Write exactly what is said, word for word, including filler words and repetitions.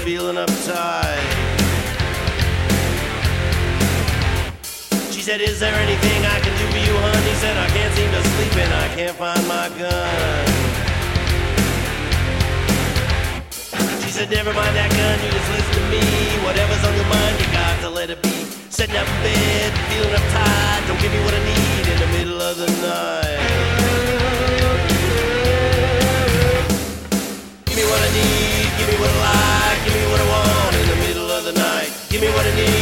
feeling uptight. She said, is there anything I can do for you, hon? He said, I can't seem to sleep and I can't find my gun. She said, never mind that gun, you just listen to me. Whatever's on your mind, you got to let it be. Sitting up in bed, feeling uptight. Don't give me what I need in the middle of the night. Give me what I need, give me what I like, give me what I want in the middle of the night. Give me what I need.